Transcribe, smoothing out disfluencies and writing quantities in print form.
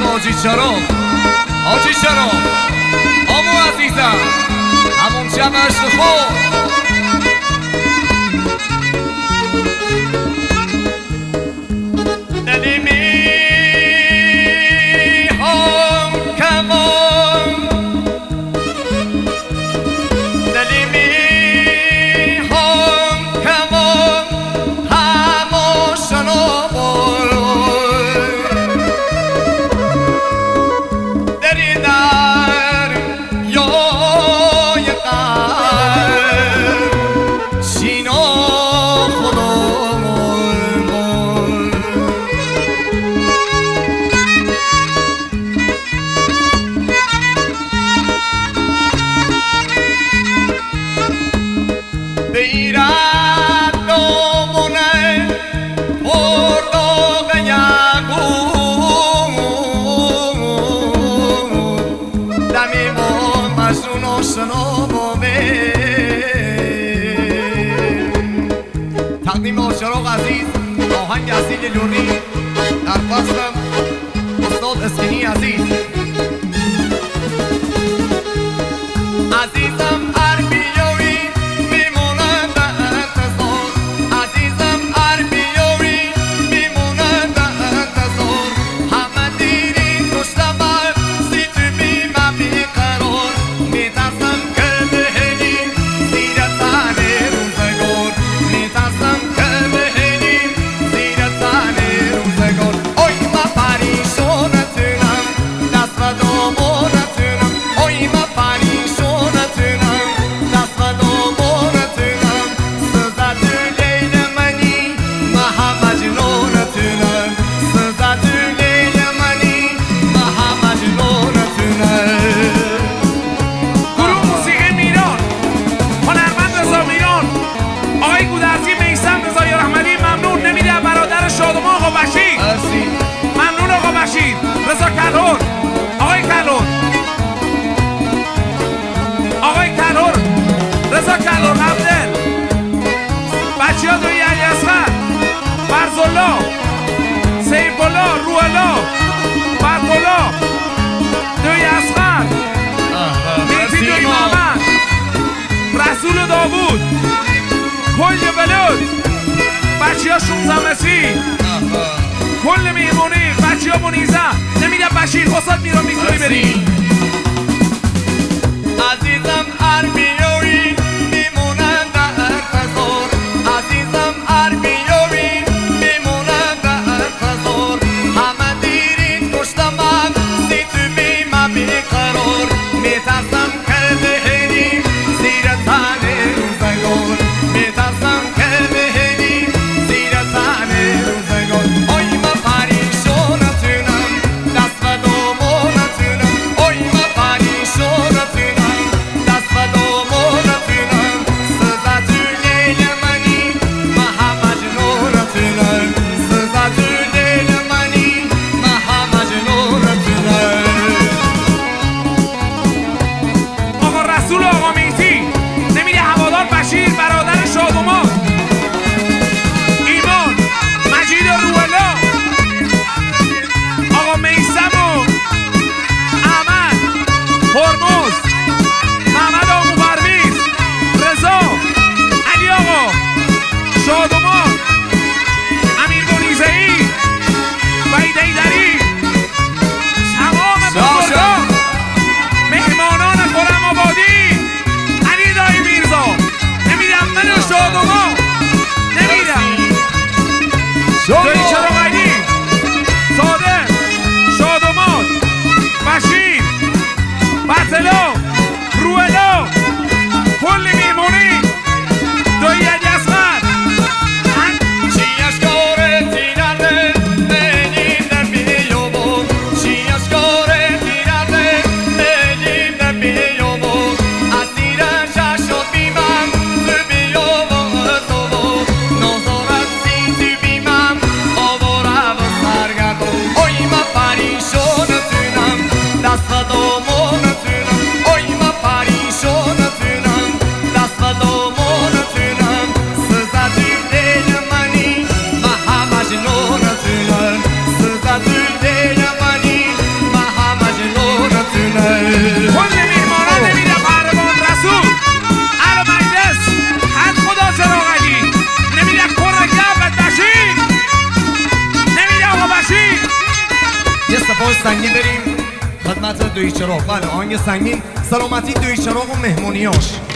حاجی شراب حاجی شراب آمو عزیزم همون جمعش خود دلی میهم کمان دلی میهم کمان هماشنو تقدیم آشراق عزیز آهنگ اصیل لوری در فصلم استاد اسکنی عزیز عزیزم عربیوی میمونم در انتظار عزیزم عربیوی میمونم در انتظار همه دیری کشتم سی تو بیمه بیقرار میترسم که بهنی زیر تن روزگار میترسم که بهنی زیر تن روزگار اوی ما پریشونتونم دست و دامونتونم اوی ما پریشونتونم دست و دامونتونم سزد لیل منی مها مجنونتونم سزد لیل منی مها مجنونتونم گروه موسیقی میران هنرمند رضا میران آقای گودرزی میثم رضایی رحمتی ممنون نمیده برادر شادمان آقا بشیر ممنون آقا بشیر رضا کلهر آقای کلهر آقای کلهر رضا کلهر عبدل بچه ها دوی علی اصغر فرزالله سیفالله روحالله برقالله دوی اصغر میتی دوی محمد رسول داوود کل بلود بچه ها 16 مسیح کل میمونی بچه ها منیزه نمیده بشیر استاد میران میتونی بری عزیزم عربیوی میمونم در انتظار عزیزم عربیوی میمونم در انتظار همه دیرین کشتم من سی تو بیمه بیقرار میترسم که بهنیم زیر تن روزگار میترسم که بهنیم زیر تن روزگار اوی ما پریشونتونم دست و دامونتونم اوی ما پریشونتونم دست و دامونتونم سزد لیل منی مها مجنونتونم سزد لیل منی مها مجنونتونم آقا رسول آقا میتی نمیده هوادار بشیر برادر شادمان ایمان مجید روحالله آقا میثم و احمد هرمز محمد آقا پرویز رضا علی آقا شادمان امیر منیزه‌ای وحید حیدری تمام بزرگان مهمانان خرم آبادی علی دایی میرزا نمیدم من شادمان نمیدم دوی چراغلی صادق شادمان بشیر بطلا روحلا کل میمونی دوی علی اصغر چیاشکاره تیرده بینیم در بیابون چیاشکاره تیرده بینیم در بیابون اسیرش شد بیمم تو بیابون زبون نازارت سی تو بیمم آواره و سرگردون اوی ما پریشونتونم دست و دامونتونم اوی سنگین بریم خدمت دوی چراغ. بله آهنگ سنگین سلامتی دوی چراغ و مهمونیاش.